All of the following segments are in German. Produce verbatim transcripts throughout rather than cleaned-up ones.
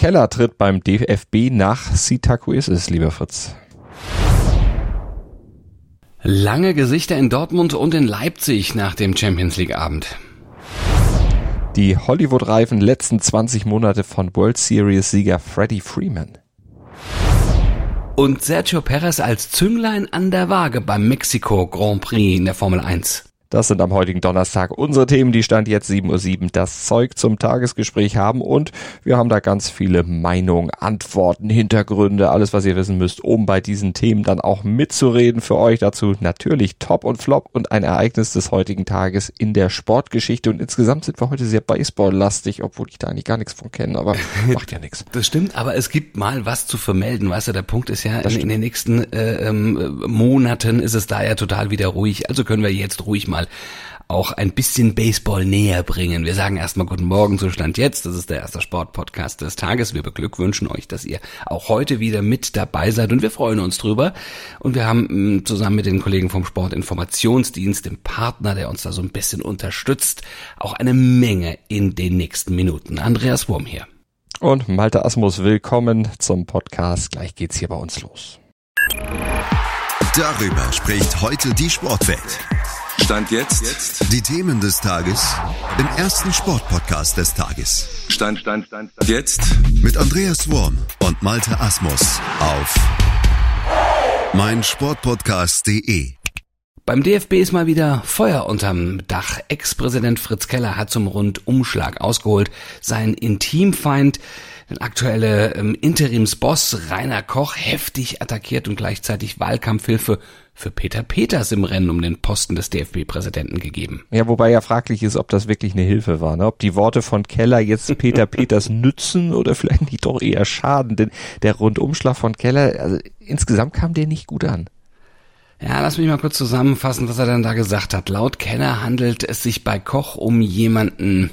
Keller tritt beim D F B nach. Sitakuises, lieber Fritz. Lange Gesichter in Dortmund und in Leipzig nach dem Champions-League-Abend. Die Hollywood-reifen letzten zwanzig Monate von World Series-Sieger Freddie Freeman. Und Sergio Perez als Zünglein an der Waage beim Mexiko Grand Prix in der Formel eins. Das sind am heutigen Donnerstag unsere Themen, die Stand jetzt sieben Uhr sieben das Zeug zum Tagesgespräch haben, und wir haben da ganz viele Meinungen, Antworten, Hintergründe, alles was ihr wissen müsst, um bei diesen Themen dann auch mitzureden. Für euch dazu natürlich Top und Flop und ein Ereignis des heutigen Tages in der Sportgeschichte, und insgesamt sind wir heute sehr Baseball-lastig, obwohl ich da eigentlich gar nichts von kenne, aber macht ja nichts. Das stimmt, aber es gibt mal was zu vermelden, weißt du, der Punkt ist ja, in, in den nächsten äh, ähm, Monaten ist es da ja total wieder ruhig, also können wir jetzt ruhig mal auch ein bisschen Baseball näher bringen. Wir sagen erstmal guten Morgen zu Stand jetzt. Das ist der erste Sportpodcast des Tages. Wir beglückwünschen euch, dass ihr auch heute wieder mit dabei seid, und wir freuen uns drüber. Und wir haben mh, zusammen mit den Kollegen vom Sportinformationsdienst, dem Partner, der uns da so ein bisschen unterstützt, auch eine Menge in den nächsten Minuten. Andreas Wurm hier. Und Malte Asmus, willkommen zum Podcast. Gleich geht's hier bei uns los. Darüber spricht heute die Sportwelt. Stand jetzt. jetzt die Themen des Tages im ersten Sportpodcast des Tages. Stand, Stand, Stand, Stand. Jetzt mit Andreas Wurm und Malte Asmus auf meinsportpodcast punkt de. Beim D F B ist mal wieder Feuer unterm Dach. Ex-Präsident Fritz Keller hat zum Rundumschlag ausgeholt. Sein Intimfeind, der aktuelle ähm, Interimsboss Rainer Koch, heftig attackiert und gleichzeitig Wahlkampfhilfe für Peter Peters im Rennen um den Posten des D F B-Präsidenten gegeben. Ja, wobei ja fraglich ist, ob das wirklich eine Hilfe war, ne? Ob die Worte von Keller jetzt Peter Peters nützen oder vielleicht nicht doch eher schaden, denn der Rundumschlag von Keller, also insgesamt kam der nicht gut an. Ja, lass mich mal kurz zusammenfassen, was er dann da gesagt hat. Laut Keller handelt es sich bei Koch um jemanden,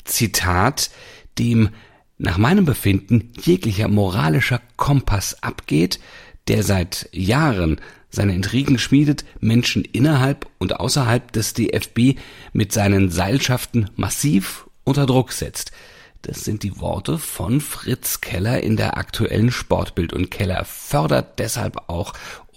Zitat, dem nach meinem Befinden jeglicher moralischer Kompass abgeht, der seit Jahren seine Intrigen schmiedet, Menschen innerhalb und außerhalb des D F B mit seinen Seilschaften massiv unter Druck setzt. Das sind die Worte von Fritz Keller in der aktuellen Sportbild, und Keller fördert deshalb auch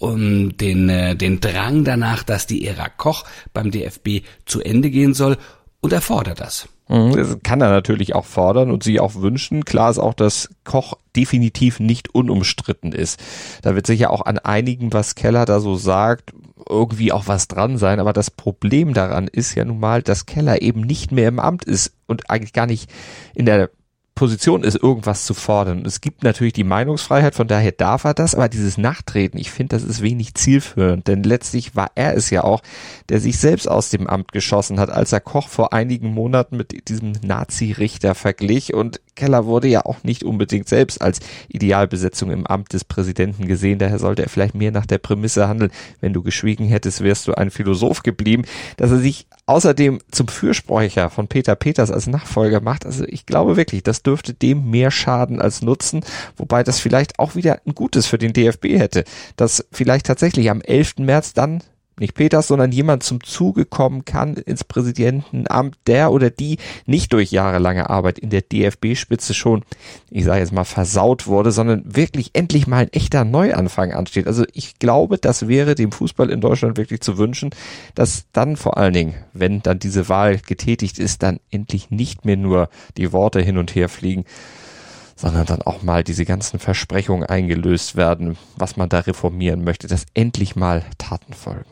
um den, äh, den Drang danach, dass die Ära Koch beim D F B zu Ende gehen soll, und er fordert das. Das kann er natürlich auch fordern und sie auch wünschen. Klar ist auch, dass Koch definitiv nicht unumstritten ist. Da wird sicher auch an einigen, was Keller da so sagt, irgendwie auch was dran sein. Aber das Problem daran ist ja nun mal, dass Keller eben nicht mehr im Amt ist und eigentlich gar nicht in der Position ist, irgendwas zu fordern. Es gibt natürlich die Meinungsfreiheit, von daher darf er das, aber dieses Nachtreten, ich finde, das ist wenig zielführend, denn letztlich war er es ja auch, der sich selbst aus dem Amt geschossen hat, als er Koch vor einigen Monaten mit diesem Nazi-Richter verglich, und Keller wurde ja auch nicht unbedingt selbst als Idealbesetzung im Amt des Präsidenten gesehen, daher sollte er vielleicht mehr nach der Prämisse handeln, wenn du geschwiegen hättest, wärst du ein Philosoph geblieben. Dass er sich außerdem zum Fürsprecher von Peter Peters als Nachfolger macht, also ich glaube wirklich, das dürfte dem mehr schaden als nutzen, wobei das vielleicht auch wieder ein Gutes für den D F B hätte, dass vielleicht tatsächlich am elften März dann nicht Peters, sondern jemand zum Zuge kommen kann ins Präsidentenamt, der oder die nicht durch jahrelange Arbeit in der D F B-Spitze schon, ich sage jetzt mal, versaut wurde, sondern wirklich endlich mal ein echter Neuanfang ansteht. Also ich glaube, das wäre dem Fußball in Deutschland wirklich zu wünschen, dass dann vor allen Dingen, wenn dann diese Wahl getätigt ist, dann endlich nicht mehr nur die Worte hin und her fliegen, sondern dann auch mal diese ganzen Versprechungen eingelöst werden, was man da reformieren möchte, dass endlich mal Taten folgen.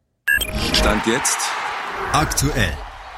Stand jetzt aktuell.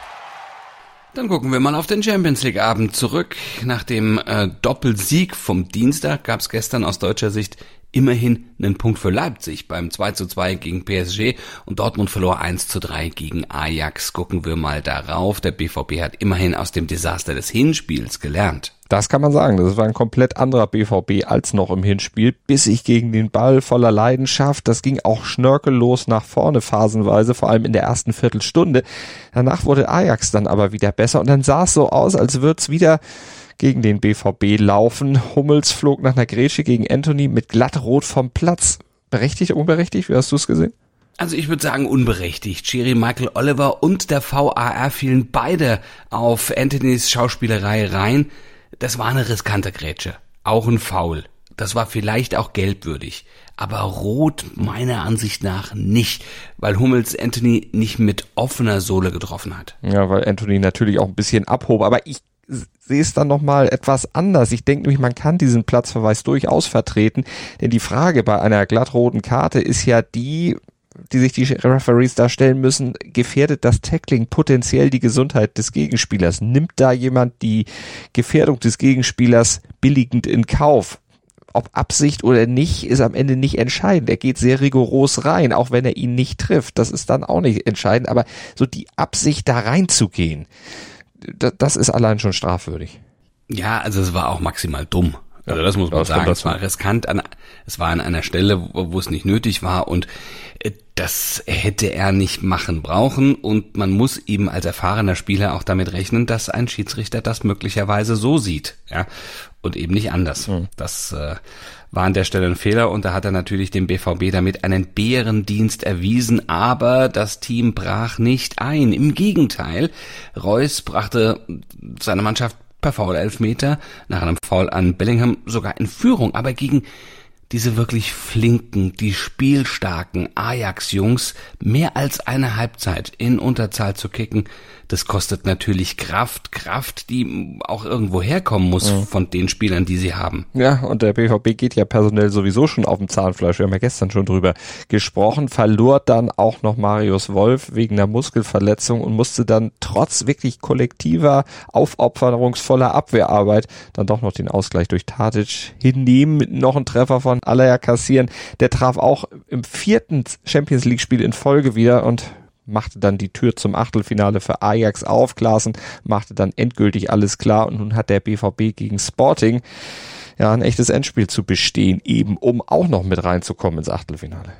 Dann gucken wir mal auf den Champions-League-Abend zurück. Nach dem äh, Doppelsieg vom Dienstag gab es gestern aus deutscher Sicht immerhin einen Punkt für Leipzig beim zwei zu zwei gegen P S G, und Dortmund verlor eins zu drei gegen Ajax. Gucken wir mal darauf. Der B V B hat immerhin aus dem Desaster des Hinspiels gelernt. Das kann man sagen. Das war ein komplett anderer B V B als noch im Hinspiel. Bissig gegen den Ball, voller Leidenschaft. Das ging auch schnörkellos nach vorne phasenweise, vor allem in der ersten Viertelstunde. Danach wurde Ajax dann aber wieder besser, und dann sah es so aus, als würde es wieder gegen den B V B laufen. Hummels flog nach einer Grätsche gegen Anthony mit glattrot vom Platz. Berechtigt, unberechtigt? Wie hast du es gesehen? Also ich würde sagen unberechtigt. Schiri Michael Oliver und der V A R fielen beide auf Anthonys Schauspielerei rein. Das war eine riskante Grätsche. auch ein Foul. Das war vielleicht auch gelbwürdig. Aber rot meiner Ansicht nach nicht, weil Hummels Anthony nicht mit offener Sohle getroffen hat. Ja, weil Anthony natürlich auch ein bisschen abhob. Aber ich sehe es dann nochmal etwas anders. Ich denke nämlich, man kann diesen Platzverweis durchaus vertreten. Denn die Frage bei einer glattroten Karte ist ja die, die sich die Referees da stellen müssen, gefährdet das Tackling potenziell die Gesundheit des Gegenspielers? Nimmt da jemand die Gefährdung des Gegenspielers billigend in Kauf? Ob Absicht oder nicht, ist am Ende nicht entscheidend. Er geht sehr rigoros rein, auch wenn er ihn nicht trifft. Das ist dann auch nicht entscheidend. Aber so die Absicht, da reinzugehen, das ist allein schon strafwürdig. Ja, also es war auch maximal dumm. Also das muss man das sagen. Es war riskant, an, es war an einer Stelle, wo, wo es nicht nötig war und das hätte er nicht machen brauchen und man muss eben als erfahrener Spieler auch damit rechnen, dass ein Schiedsrichter das möglicherweise so sieht, ja, und eben nicht anders. Mhm. Das äh, war an der Stelle ein Fehler und da hat er natürlich dem B V B damit einen Bärendienst erwiesen, aber das Team brach nicht ein. Im Gegenteil, Reus brachte seine Mannschaft per Foul-Elfmeter nach einem Foul an Bellingham sogar in Führung, aber gegen diese wirklich flinken, die spielstarken Ajax-Jungs mehr als eine Halbzeit in Unterzahl zu kicken, das kostet natürlich Kraft, Kraft, die auch irgendwo herkommen muss ja. von den Spielern, die sie haben. Ja, und der B V B geht ja personell sowieso schon auf dem Zahnfleisch. Wir haben ja gestern schon drüber gesprochen. Verlor dann auch noch Marius Wolf wegen einer Muskelverletzung und musste dann trotz wirklich kollektiver, aufopferungsvoller Abwehrarbeit dann doch noch den Ausgleich durch Tadic hinnehmen, noch einen Treffer von Allaire kassieren. Der traf auch im vierten Champions-League-Spiel in Folge wieder und machte dann die Tür zum Achtelfinale für Ajax auf. Klaassen machte dann endgültig alles klar und nun hat der B V B gegen Sporting ja ein echtes Endspiel zu bestehen, eben um auch noch mit reinzukommen ins Achtelfinale.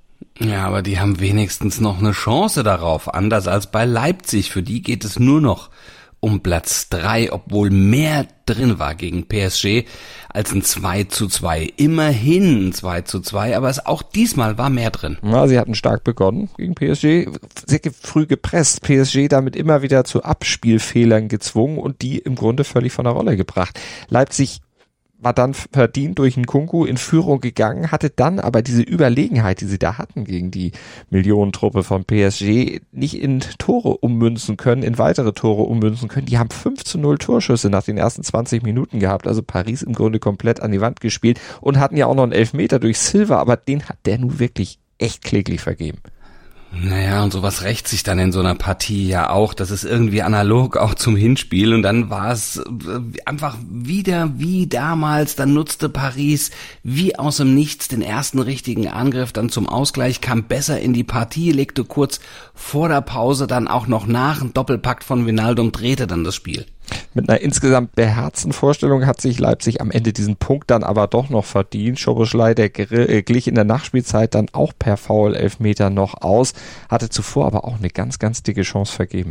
Ja, aber die haben wenigstens noch eine Chance darauf, anders als bei Leipzig. Für die geht es nur noch um Platz drei, obwohl mehr drin war gegen P S G als ein zwei zu zwei. Immerhin ein zwei zu zwei, aber es auch diesmal war mehr drin. Ja, sie hatten stark begonnen gegen P S G, sehr früh gepresst. P S G damit immer wieder zu Abspielfehlern gezwungen und die im Grunde völlig von der Rolle gebracht. Leipzig war dann verdient durch Nkunku in Führung gegangen, hatte dann aber diese Überlegenheit, die sie da hatten gegen die Millionentruppe von P S G, nicht in Tore ummünzen können, in weitere Tore ummünzen können. Die haben fünf zu null Torschüsse nach den ersten zwanzig Minuten gehabt, also Paris im Grunde komplett an die Wand gespielt und hatten ja auch noch einen Elfmeter durch Silva, aber den hat der nun wirklich echt kläglich vergeben. Naja, und sowas rächt sich dann in so einer Partie ja auch. Das ist irgendwie analog auch zum Hinspiel. Und dann war es einfach wieder wie damals. Dann nutzte Paris wie aus dem Nichts den ersten richtigen Angriff dann zum Ausgleich, kam besser in die Partie, legte kurz vor der Pause dann auch noch nach. Ein Doppelpack von Wijnaldum drehte dann das Spiel. Mit einer insgesamt beherzten Vorstellung hat sich Leipzig am Ende diesen Punkt dann aber doch noch verdient. Szoboszlai, der glich in der Nachspielzeit dann auch per Foul-Elfmeter noch aus, hatte zuvor aber auch eine ganz, ganz dicke Chance vergeben.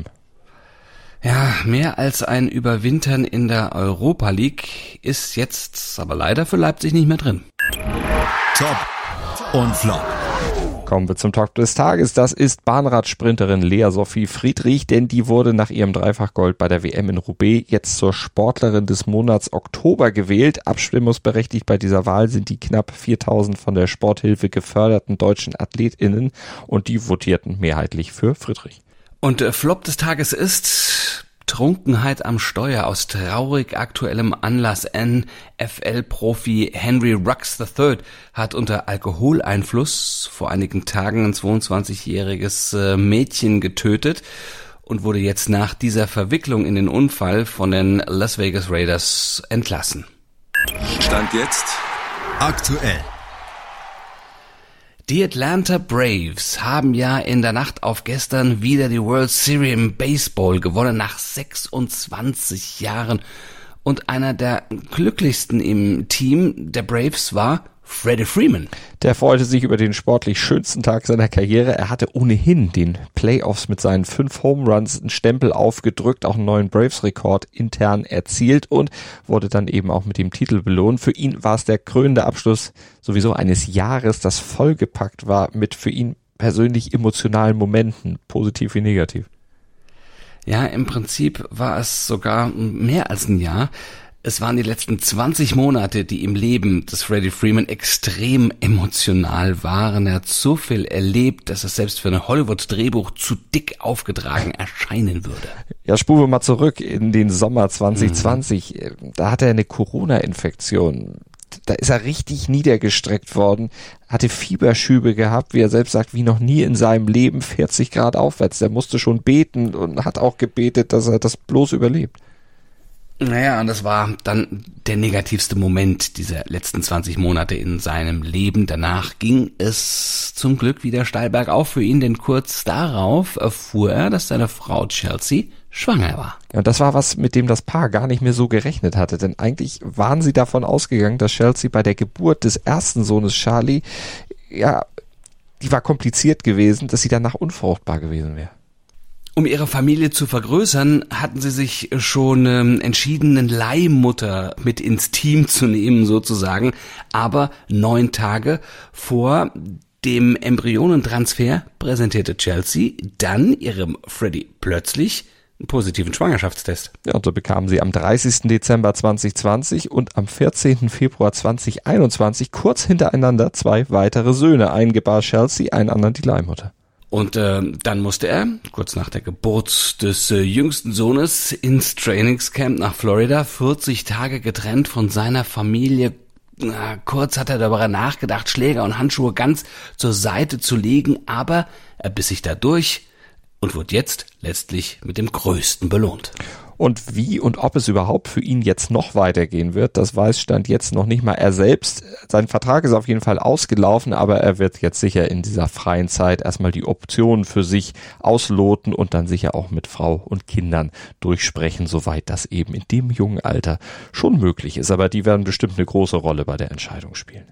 Ja, mehr als ein Überwintern in der Europa League ist jetzt aber leider für Leipzig nicht mehr drin. Top und Flop. Kommen wir zum Top des Tages. Das ist Bahnradsprinterin Lea Sophie Friedrich, denn die wurde nach ihrem Dreifachgold bei der W M in Roubaix jetzt zur Sportlerin des Monats Oktober gewählt. Abstimmungsberechtigt bei dieser Wahl sind die knapp viertausend von der Sporthilfe geförderten deutschen AthletInnen und die votierten mehrheitlich für Friedrich. Und äh, Flop des Tages ist Trunkenheit am Steuer. Aus traurig aktuellem Anlass. N F L-Profi Henry Ruggs der Dritte hat unter Alkoholeinfluss vor einigen Tagen ein zweiundzwanzigjähriges äh, Mädchen getötet und wurde jetzt nach dieser Verwicklung in den Unfall von den Las Vegas Raiders entlassen. Stand jetzt aktuell. Die Atlanta Braves haben ja in der Nacht auf gestern wieder die World Series im Baseball gewonnen, nach sechsundzwanzig Jahren. Und einer der glücklichsten im Team der Braves war Freddie Freeman. Der freute sich über den sportlich schönsten Tag seiner Karriere. Er hatte ohnehin den Playoffs mit seinen fünf Home Runs einen Stempel aufgedrückt, auch einen neuen Braves-Rekord intern erzielt und wurde dann eben auch mit dem Titel belohnt. Für ihn war es der krönende Abschluss sowieso eines Jahres, das vollgepackt war mit für ihn persönlich emotionalen Momenten, positiv wie negativ. Ja, im Prinzip war es sogar mehr als ein Jahr. Es waren die letzten zwanzig Monate, die im Leben des Freddie Freeman extrem emotional waren. Er hat so viel erlebt, dass es selbst für ein Hollywood-Drehbuch zu dick aufgetragen erscheinen würde. Ja, spulen wir mal zurück in den Sommer zwanzig zwanzig. Mhm. Da hatte er eine Corona-Infektion. Da ist er richtig niedergestreckt worden, hatte Fieberschübe gehabt, wie er selbst sagt, wie noch nie in seinem Leben, vierzig Grad aufwärts. Der musste schon beten und hat auch gebetet, dass er das bloß überlebt. Naja, und das war dann der negativste Moment dieser letzten zwanzig Monate in seinem Leben. Danach ging es zum Glück wieder steil bergauf für ihn, denn kurz darauf erfuhr er, dass seine Frau Chelsea schwanger war. Ja, und das war was, mit dem das Paar gar nicht mehr so gerechnet hatte, denn eigentlich waren sie davon ausgegangen, dass Chelsea bei der Geburt des ersten Sohnes Charlie, ja, die war kompliziert gewesen, dass sie danach unfruchtbar gewesen wäre. Um ihre Familie zu vergrößern, hatten sie sich schon ähm, entschieden, eine Leihmutter mit ins Team zu nehmen sozusagen. Aber neun Tage vor dem Embryonentransfer präsentierte Chelsea dann ihrem Freddie plötzlich einen positiven Schwangerschaftstest. Ja, und so bekamen sie am dreißigsten Dezember zweitausendzwanzig und am vierzehnten Februar zweitausendeinundzwanzig kurz hintereinander zwei weitere Söhne. Einen gebar Chelsea, einen anderen die Leihmutter. Und äh, dann musste er, kurz nach der Geburt des äh, jüngsten Sohnes, ins Trainingscamp nach Florida, vierzig Tage getrennt von seiner Familie. Na, kurz hat er darüber nachgedacht, Schläger und Handschuhe ganz zur Seite zu legen, aber er biss sich da durch und wurde jetzt letztlich mit dem Größten belohnt. Und wie und ob es überhaupt für ihn jetzt noch weitergehen wird, das weiß Stand jetzt noch nicht mal er selbst. Sein Vertrag ist auf jeden Fall ausgelaufen, aber er wird jetzt sicher in dieser freien Zeit erstmal die Optionen für sich ausloten und dann sicher auch mit Frau und Kindern durchsprechen, soweit das eben in dem jungen Alter schon möglich ist. Aber die werden bestimmt eine große Rolle bei der Entscheidung spielen.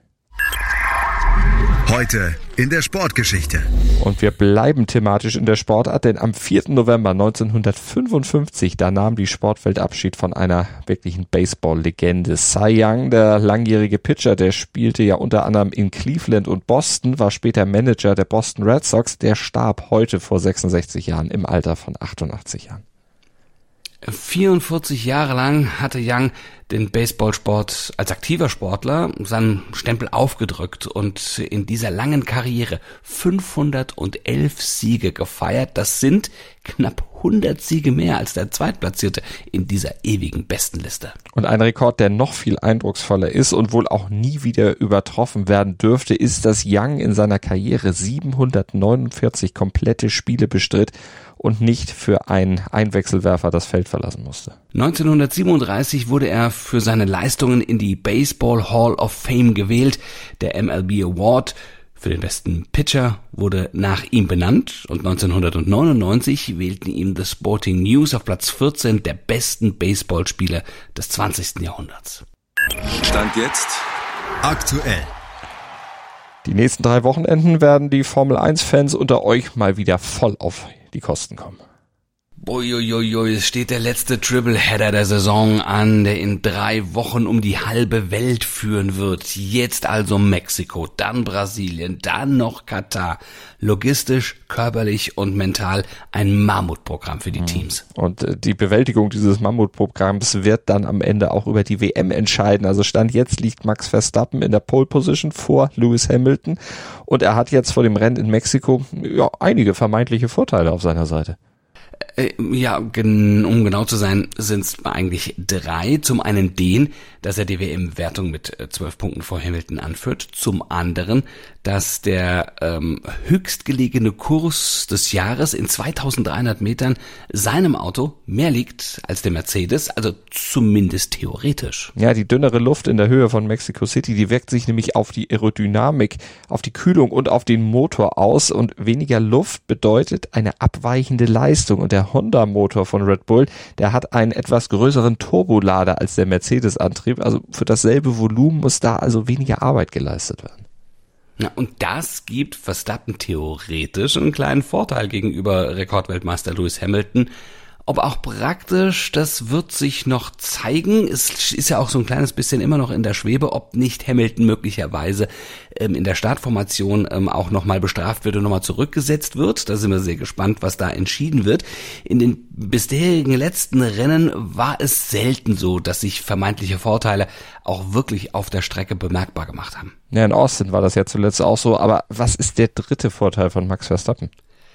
Heute in der Sportgeschichte. Und wir bleiben thematisch in der Sportart, denn am vierten November neunzehnhundertfünfundfünfzig, da nahm die Sportwelt Abschied von einer wirklichen Baseball-Legende. Cy Young, der langjährige Pitcher, der spielte ja unter anderem in Cleveland und Boston, war später Manager der Boston Red Sox, der starb heute vor sechsundsechzig Jahren im Alter von achtundachtzig Jahren. vierundvierzig Jahre lang hatte Young den Baseballsport als aktiver Sportler seinen Stempel aufgedrückt und in dieser langen Karriere fünfhundertelf Siege gefeiert. Das sind knapp hundert Siege mehr als der Zweitplatzierte in dieser ewigen Bestenliste. Und ein Rekord, der noch viel eindrucksvoller ist und wohl auch nie wieder übertroffen werden dürfte, ist, dass Young in seiner Karriere siebenhundertneunundvierzig komplette Spiele bestritt und nicht für einen Einwechselwerfer das Feld verlassen musste. neunzehnhundertsiebenunddreißig wurde er für seine Leistungen in die Baseball Hall of Fame gewählt. Der M L B Award für den besten Pitcher wurde nach ihm benannt und neunzehnhundertneunundneunzig wählten ihm The Sporting News auf Platz vierzehn der besten Baseballspieler des zwanzigsten Jahrhunderts. Stand jetzt aktuell. Die nächsten drei Wochenenden werden die Formel eins Fans unter euch mal wieder voll auf die Kosten kommen. Uiuiui, es steht der letzte Tripleheader der Saison an, der in drei Wochen um die halbe Welt führen wird. Jetzt also Mexiko, dann Brasilien, dann noch Katar. Logistisch, körperlich und mental ein Mammutprogramm für die Teams. Und die Bewältigung dieses Mammutprogramms wird dann am Ende auch über die W M entscheiden. Also Stand jetzt liegt Max Verstappen in der Pole Position vor Lewis Hamilton und er hat jetzt vor dem Rennen in Mexiko ja einige vermeintliche Vorteile auf seiner Seite. Ja, gen- um genau zu sein, sind es eigentlich drei. Zum einen den, dass er die W M-Wertung mit zwölf Punkten vor Hamilton anführt. Zum anderen, dass der ähm, höchstgelegene Kurs des Jahres in zweitausenddreihundert Metern seinem Auto mehr liegt als der Mercedes, also zumindest theoretisch. Ja, die dünnere Luft in der Höhe von Mexico City, die wirkt sich nämlich auf die Aerodynamik, auf die Kühlung und auf den Motor aus und weniger Luft bedeutet eine abweichende Leistung. Und der Honda-Motor von Red Bull, der hat einen etwas größeren Turbolader als der Mercedes-Antrieb. Also für dasselbe Volumen muss da also weniger Arbeit geleistet werden. Na, und das gibt Verstappen theoretisch einen kleinen Vorteil gegenüber Rekordweltmeister Lewis Hamilton. Ob auch praktisch, das wird sich noch zeigen. Es ist ja auch so ein kleines bisschen immer noch in der Schwebe, ob nicht Hamilton möglicherweise ähm, in der Startformation ähm, auch nochmal bestraft wird und nochmal zurückgesetzt wird. Da sind wir sehr gespannt, was da entschieden wird. In den bisherigen letzten Rennen war es selten so, dass sich vermeintliche Vorteile auch wirklich auf der Strecke bemerkbar gemacht haben. Ja, in Austin war das ja zuletzt auch so. Aber was ist der dritte Vorteil von Max Verstappen?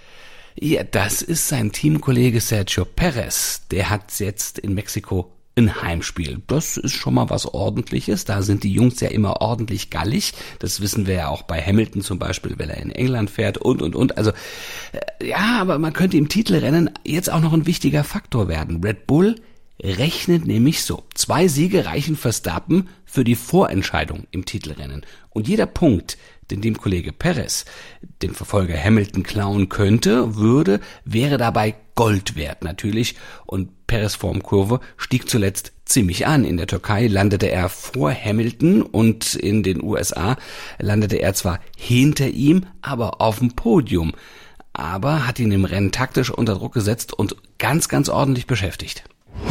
Ja, das ist sein Teamkollege Sergio Perez. Der hat jetzt in Mexiko ein Heimspiel. Das ist schon mal was Ordentliches. Da sind die Jungs ja immer ordentlich gallig. Das wissen wir ja auch bei Hamilton zum Beispiel, wenn er in England fährt und, und, und. Also, äh, ja, aber man könnte im Titelrennen jetzt auch noch ein wichtiger Faktor werden. Red Bull rechnet nämlich so. Zwei Siege reichen Verstappen für die Vorentscheidung im Titelrennen. Und jeder Punkt, den dem Kollege Perez, den Verfolger Hamilton, klauen könnte, würde, wäre dabei Gold wert natürlich. Und Perez Formkurve stieg zuletzt ziemlich an. In der Türkei landete er vor Hamilton und in den U S A landete er zwar hinter ihm, aber auf dem Podium. Aber hat ihn im Rennen taktisch unter Druck gesetzt und ganz, ganz ordentlich beschäftigt.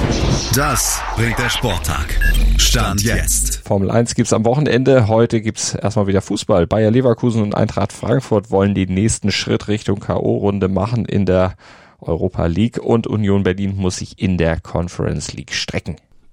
Das bringt der Sporttag. Stand jetzt. Formel eins gibt's am Wochenende. Heute gibt's erstmal wieder Fußball. Bayer Leverkusen und Eintracht Frankfurt wollen den nächsten Schritt Richtung K O-Runde machen in der Europa League und Union Berlin muss sich in der Conference League strecken.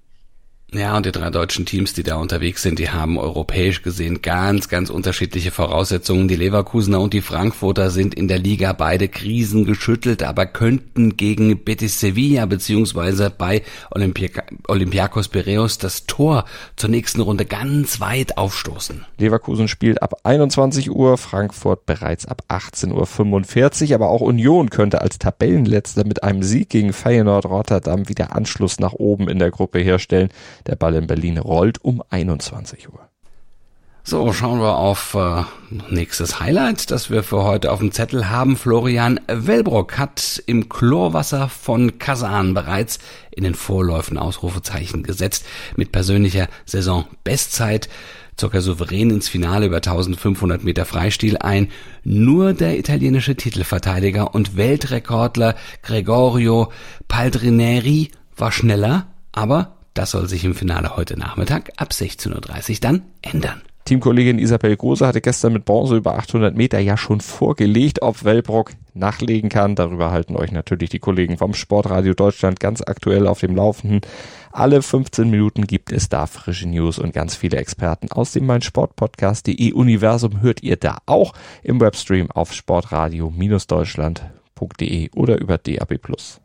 Ja, und die drei deutschen Teams, die da unterwegs sind, die haben europäisch gesehen ganz, ganz unterschiedliche Voraussetzungen. Die Leverkusener und die Frankfurter sind in der Liga beide krisengeschüttelt, aber könnten gegen Betis Sevilla beziehungsweise bei Olympia- Olympiakos Piräus das Tor zur nächsten Runde ganz weit aufstoßen. Leverkusen spielt ab einundzwanzig Uhr, Frankfurt bereits ab achtzehn Uhr fünfundvierzig, aber auch Union könnte als Tabellenletzter mit einem Sieg gegen Feyenoord Rotterdam wieder Anschluss nach oben in der Gruppe herstellen. Der Ball in Berlin rollt um einundzwanzig Uhr. So, schauen wir auf äh, nächstes Highlight, das wir für heute auf dem Zettel haben. Florian Wellbrock hat im Chlorwasser von Kasan bereits in den Vorläufen Ausrufezeichen gesetzt. Mit persönlicher Saisonbestzeit zog er souverän ins Finale über eintausendfünfhundert Meter Freistil ein. Nur der italienische Titelverteidiger und Weltrekordler Gregorio Paldrineri war schneller, aber das soll sich im Finale heute Nachmittag ab sechzehn Uhr dreißig dann ändern. Teamkollegin Isabel Große hatte gestern mit Bronze über achthundert Meter ja schon vorgelegt, ob Wellbrock nachlegen kann. Darüber halten euch natürlich die Kollegen vom Sportradio Deutschland ganz aktuell auf dem Laufenden. Alle fünfzehn Minuten gibt es da frische News und ganz viele Experten aus dem meinsportpodcast punkt de Universum hört ihr da auch im Webstream auf sportradio Deutschland punkt de oder über D A B plus.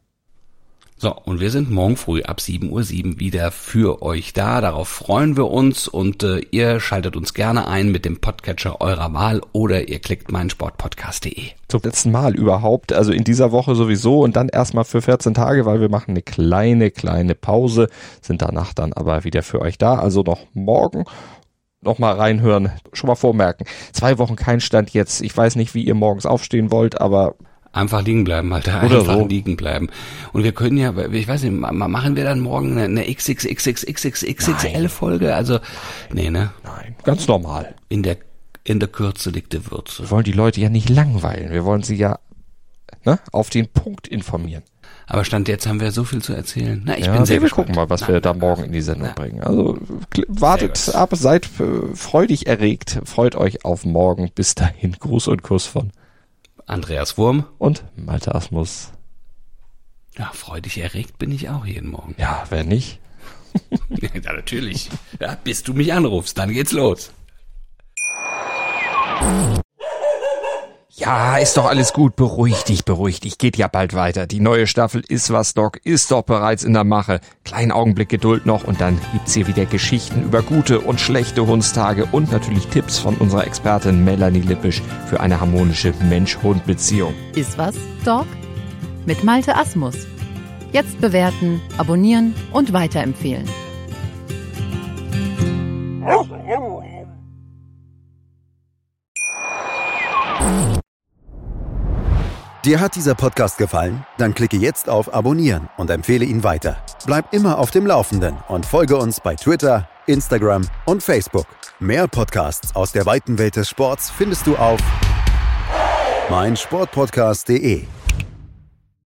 So, und wir sind morgen früh ab sieben Uhr sieben wieder für euch da. Darauf freuen wir uns und äh, ihr schaltet uns gerne ein mit dem Podcatcher eurer Wahl oder ihr klickt meinsportpodcast punkt de. Zum letzten Mal überhaupt, also in dieser Woche sowieso und dann erstmal für vierzehn Tage, weil wir machen eine kleine, kleine Pause, sind danach dann aber wieder für euch da. Also noch morgen noch mal reinhören, schon mal vormerken. Zwei Wochen kein Stand jetzt. Ich weiß nicht, wie ihr morgens aufstehen wollt, aber einfach liegen bleiben, Alter. Oder einfach so. liegen bleiben. Und wir können ja, ich weiß nicht, machen wir dann morgen eine, eine X X X X X X X X L-Folge? Also, nee, ne? Nein, ganz normal. In der, in der Kürze liegt die Würze. Wir wollen die Leute ja nicht langweilen. Wir wollen sie ja ne, auf den Punkt informieren. Aber Stand jetzt haben wir so viel zu erzählen. Na, ich ja, bin sehr wir gespannt. gucken mal, was na, wir na, da na, morgen in die Sendung na. bringen. Also kl- wartet ab, seid äh, freudig erregt, freut euch auf morgen. Bis dahin, Gruß und Kuss von Andreas Wurm und Malte Asmus. Ja, freudig erregt bin ich auch jeden Morgen. Ja, wer nicht? Ja, natürlich. Ja, bis du mich anrufst, dann geht's los. Ja, ist doch alles gut. Beruhig dich, beruhig dich. Geht ja bald weiter. Die neue Staffel Ist was, Doc ist doch bereits in der Mache. Kleinen Augenblick Geduld noch und dann gibt's hier wieder Geschichten über gute und schlechte Hundstage und natürlich Tipps von unserer Expertin Melanie Lippisch für eine harmonische Mensch-Hund-Beziehung. Ist was, Dog? Mit Malte Asmus. Jetzt bewerten, abonnieren und weiterempfehlen. Dir hat dieser Podcast gefallen? Dann klicke jetzt auf Abonnieren und empfehle ihn weiter. Bleib immer auf dem Laufenden und folge uns bei Twitter, Instagram und Facebook. Mehr Podcasts aus der weiten Welt des Sports findest du auf meinsportpodcast punkt de.